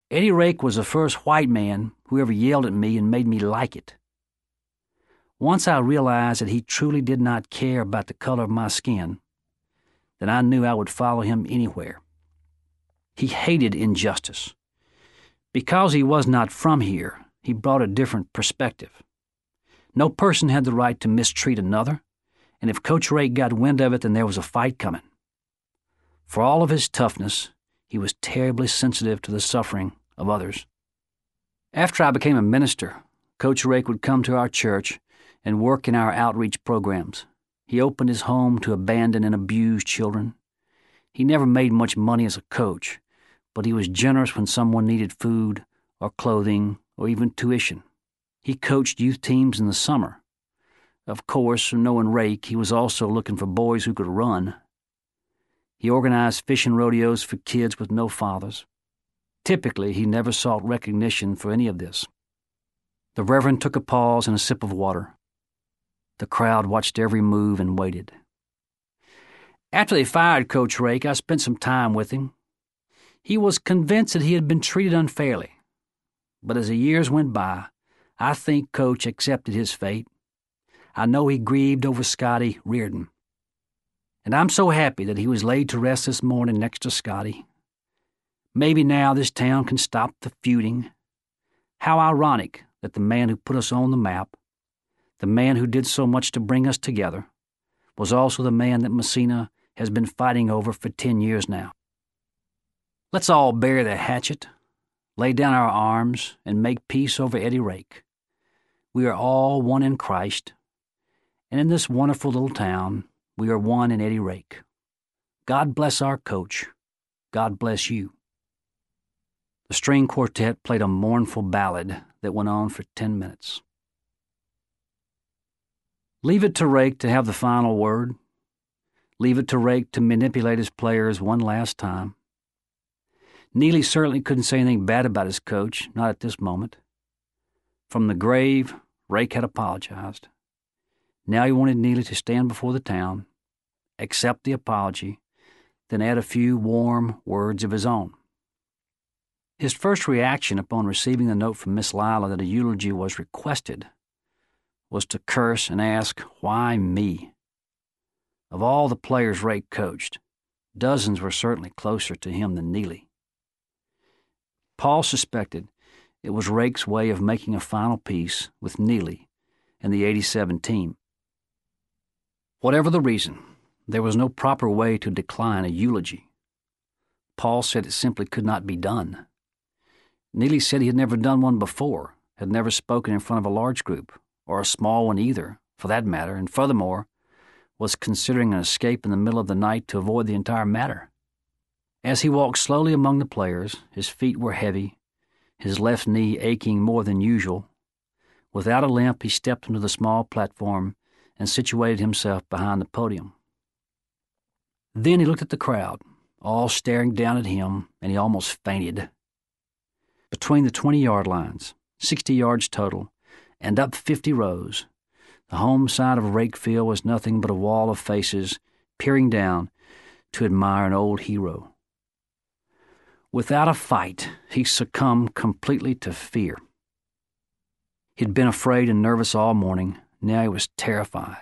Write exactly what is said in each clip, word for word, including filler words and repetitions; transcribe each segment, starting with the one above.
Eddie Rake was the first white man who ever yelled at me and made me like it. Once I realized that he truly did not care about the color of my skin, then I knew I would follow him anywhere. He hated injustice. Because he was not from here, he brought a different perspective. No person had the right to mistreat another, and if Coach Rake got wind of it, then there was a fight coming. For all of his toughness, he was terribly sensitive to the suffering of others. After I became a minister, Coach Rake would come to our church and work in our outreach programs. He opened his home to abandoned and abused children. He never made much money as a coach, but he was generous when someone needed food or clothing or even tuition. He coached youth teams in the summer. Of course, knowing Rake, he was also looking for boys who could run. He organized fishing rodeos for kids with no fathers. Typically, he never sought recognition for any of this. The Reverend took a pause and a sip of water. The crowd watched every move and waited. After they fired Coach Rake, I spent some time with him. He was convinced that he had been treated unfairly. But as the years went by, I think Coach accepted his fate. I know he grieved over Scotty Reardon. And I'm so happy that he was laid to rest this morning next to Scotty. Maybe now this town can stop the feuding. How ironic that the man who put us on the map, the man who did so much to bring us together, was also the man that Massena has been fighting over for ten years now. Let's all bury the hatchet, lay down our arms, and make peace over Eddie Rake. We are all one in Christ, and in this wonderful little town, we are one in Eddie Rake. God bless our coach. God bless you. The string quartet played a mournful ballad that went on for ten minutes. Leave it to Rake to have the final word. Leave it to Rake to manipulate his players one last time. Neely certainly couldn't say anything bad about his coach, not at this moment. From the grave, Rake had apologized. Now he wanted Neely to stand before the town, accept the apology, then add a few warm words of his own. His first reaction upon receiving the note from Miss Lila that a eulogy was requested was to curse and ask, why me? Of all the players Rake coached, dozens were certainly closer to him than Neely. Paul suspected it was Rake's way of making a final peace with Neely and the eighty-seven team. Whatever the reason, there was no proper way to decline a eulogy. Paul said it simply could not be done. Neely said he had never done one before, had never spoken in front of a large group, or a small one either, for that matter, and furthermore, was considering an escape in the middle of the night to avoid the entire matter. As he walked slowly among the players, his feet were heavy, his left knee aching more than usual. Without a limp, he stepped onto the small platform and situated himself behind the podium. Then he looked at the crowd, all staring down at him, and he almost fainted. Between the twenty-yard lines, sixty yards total, and up fifty rows, the home side of Rake Field was nothing but a wall of faces peering down to admire an old hero. Without a fight, he succumbed completely to fear. He'd been afraid and nervous all morning. Now he was terrified.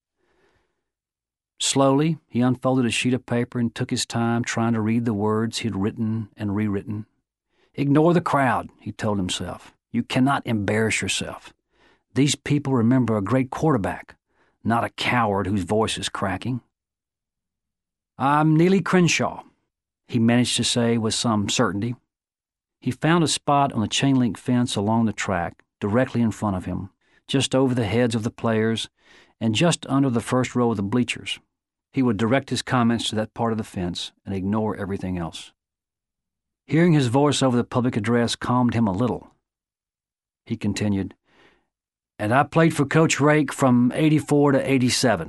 Slowly, he unfolded a sheet of paper and took his time trying to read the words he'd written and rewritten. Ignore the crowd, he told himself. You cannot embarrass yourself. These people remember a great quarterback, not a coward whose voice is cracking. I'm Neely Crenshaw, he managed to say with some certainty. He found a spot on the chain-link fence along the track, directly in front of him, just over the heads of the players and just under the first row of the bleachers. He would direct his comments to that part of the fence and ignore everything else. Hearing his voice over the public address calmed him a little. He continued, and I played for Coach Rake from eighty-four to eighty-seven.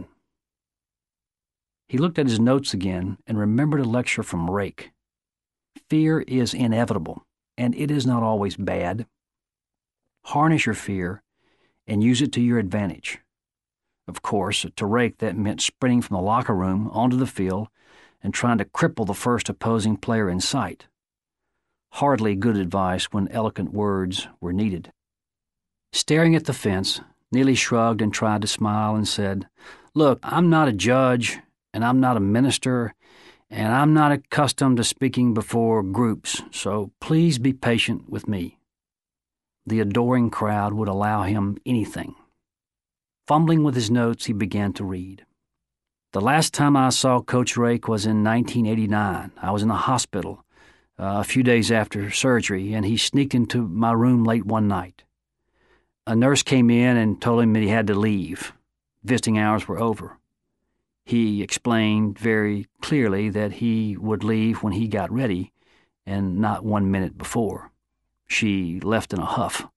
He looked at his notes again and remembered a lecture from Rake. Fear is inevitable, and it is not always bad. Harness your fear and use it to your advantage. Of course, to Rake that meant sprinting from the locker room onto the field and trying to cripple the first opposing player in sight. Hardly good advice when eloquent words were needed. Staring at the fence, Neely shrugged and tried to smile and said, "Look, I'm not a judge, and I'm not a minister, and I'm not accustomed to speaking before groups, so please be patient with me." The adoring crowd would allow him anything. Fumbling with his notes, he began to read. "The last time I saw Coach Rake was in nineteen eighty-nine. I was in the hospital uh, a few days after surgery, and he sneaked into my room late one night. A nurse came in and told him that he had to leave. Visiting hours were over. He explained very clearly that he would leave when he got ready and not one minute before. She left in a huff.